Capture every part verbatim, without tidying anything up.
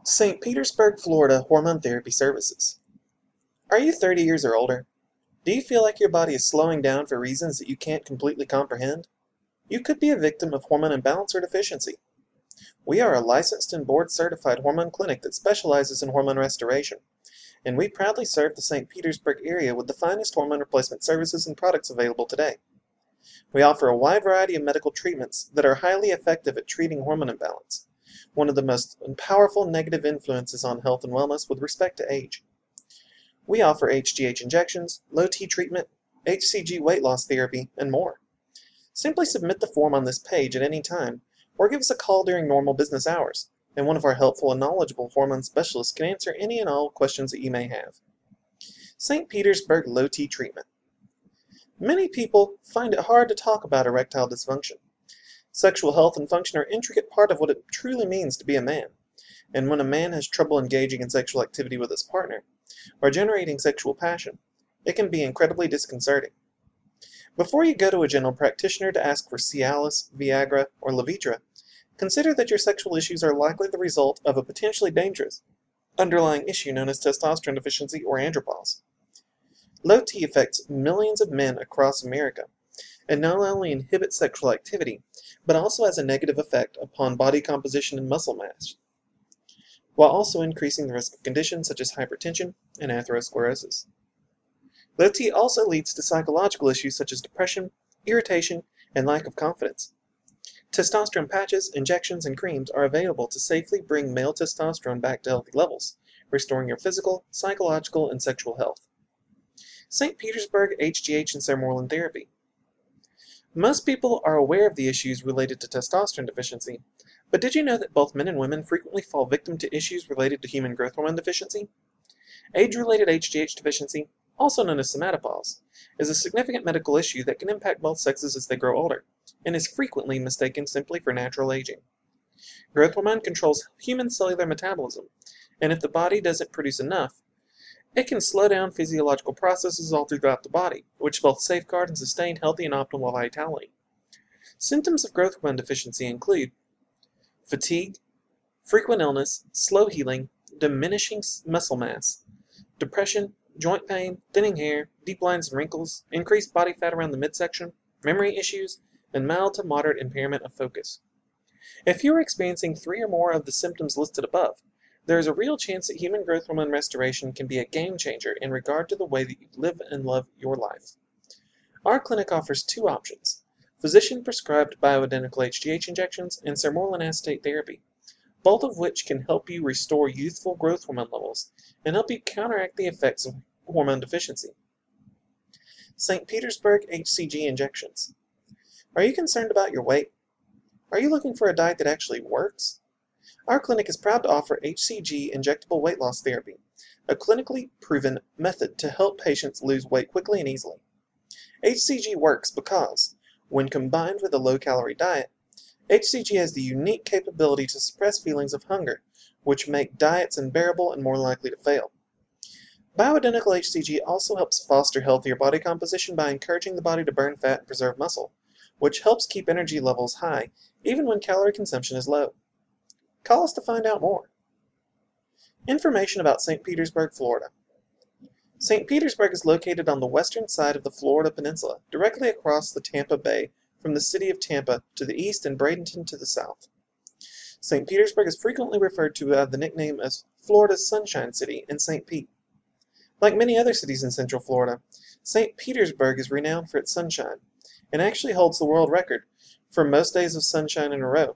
Saint Petersburg, Florida Hormone Therapy Services. Are you thirty years or older? Do you feel like your body is slowing down for reasons that you can't completely comprehend? You could be a victim of hormone imbalance or deficiency. We are a licensed and board-certified hormone clinic that specializes in hormone restoration, and we proudly serve the Saint Petersburg area with the finest hormone replacement services and products available today. We offer a wide variety of medical treatments that are highly effective at treating hormone imbalance, one of the most powerful negative influences on health and wellness with respect to age. We offer H G H injections, low T treatment, H C G weight loss therapy, and more. Simply submit the form on this page at any time, or give us a call during normal business hours, and one of our helpful and knowledgeable hormone specialists can answer any and all questions that you may have. Saint Petersburg Low T Treatment. Many people find it hard to talk about erectile dysfunction. Sexual health and function are an intricate part of what it truly means to be a man, and when a man has trouble engaging in sexual activity with his partner, or generating sexual passion, it can be incredibly disconcerting. Before you go to a general practitioner to ask for Cialis, Viagra, or Levitra, consider that your sexual issues are likely the result of a potentially dangerous underlying issue known as testosterone deficiency or andropause. Low T affects millions of men across America, and not only inhibits sexual activity, but also has a negative effect upon body composition and muscle mass, while also increasing the risk of conditions such as hypertension and atherosclerosis. Low T also leads to psychological issues such as depression, irritation, and lack of confidence. Testosterone patches, injections, and creams are available to safely bring male testosterone back to healthy levels, restoring your physical, psychological, and sexual health. Saint Petersburg H G H and Sermorelin Therapy. Most people are aware of the issues related to testosterone deficiency, but did you know that both men and women frequently fall victim to issues related to human growth hormone deficiency? Age-related H G H deficiency, also known as somatopause, is a significant medical issue that can impact both sexes as they grow older, and is frequently mistaken simply for natural aging. Growth hormone controls human cellular metabolism, and if the body doesn't produce enough, it can slow down physiological processes all throughout the body, which both safeguard and sustain healthy and optimal vitality. Symptoms of growth hormone deficiency include fatigue, frequent illness, slow healing, diminishing muscle mass, depression, joint pain, thinning hair, deep lines and wrinkles, increased body fat around the midsection, memory issues, and mild to moderate impairment of focus. If you are experiencing three or more of the symptoms listed above, there is a real chance that human growth hormone restoration can be a game changer in regard to the way that you live and love your life. Our clinic offers two options: physician-prescribed bioidentical H G H injections and sermorelin acetate therapy, both of which can help you restore youthful growth hormone levels and help you counteract the effects of hormone deficiency. Saint Petersburg H C G injections. Are you concerned about your weight? Are you looking for a diet that actually works? Our clinic is proud to offer H C G injectable weight loss therapy, a clinically proven method to help patients lose weight quickly and easily. H C G works because, when combined with a low-calorie diet, H C G has the unique capability to suppress feelings of hunger, which make diets unbearable and more likely to fail. Bioidentical H C G also helps foster healthier body composition by encouraging the body to burn fat and preserve muscle, which helps keep energy levels high even when calorie consumption is low. Call us to find out more. Information about Saint Petersburg, Florida. Saint Petersburg is located on the western side of the Florida Peninsula, directly across the Tampa Bay from the city of Tampa to the east and Bradenton to the south. Saint Petersburg is frequently referred to as the nickname as Florida's Sunshine City and Saint Pete. Like many other cities in Central Florida, Saint Petersburg is renowned for its sunshine, and actually holds the world record for most days of sunshine in a row.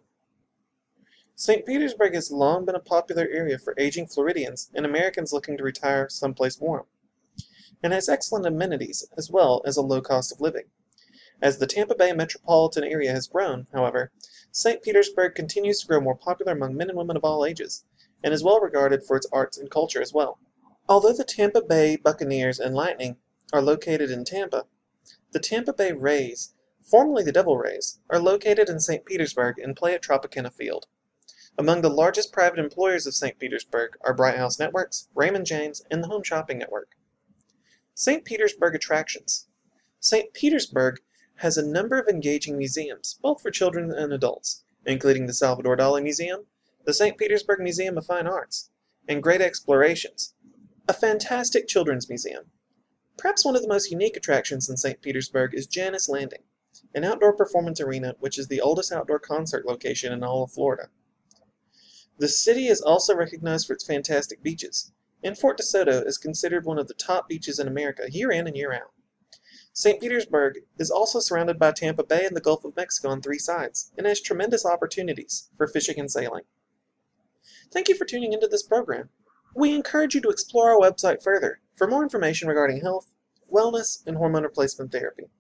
Saint Petersburg has long been a popular area for aging Floridians and Americans looking to retire someplace warm, and has excellent amenities as well as a low cost of living. As the Tampa Bay metropolitan area has grown, however, Saint Petersburg continues to grow more popular among men and women of all ages, and is well regarded for its arts and culture as well. Although the Tampa Bay Buccaneers and Lightning are located in Tampa, the Tampa Bay Rays, formerly the Devil Rays, are located in Saint Petersburg and play at Tropicana Field. Among the largest private employers of Saint Petersburg are Bright House Networks, Raymond James, and the Home Shopping Network. Saint Petersburg attractions. Saint Petersburg has a number of engaging museums, both for children and adults, including the Salvador Dali Museum, the Saint Petersburg Museum of Fine Arts, and Great Explorations, a fantastic children's museum. Perhaps one of the most unique attractions in Saint Petersburg is Janus Landing, an outdoor performance arena which is the oldest outdoor concert location in all of Florida. The city is also recognized for its fantastic beaches, and Fort DeSoto is considered one of the top beaches in America year in and year out. Saint Petersburg is also surrounded by Tampa Bay and the Gulf of Mexico on three sides, and has tremendous opportunities for fishing and sailing. Thank you for tuning into this program. We encourage you to explore our website further for more information regarding health, wellness, and hormone replacement therapy.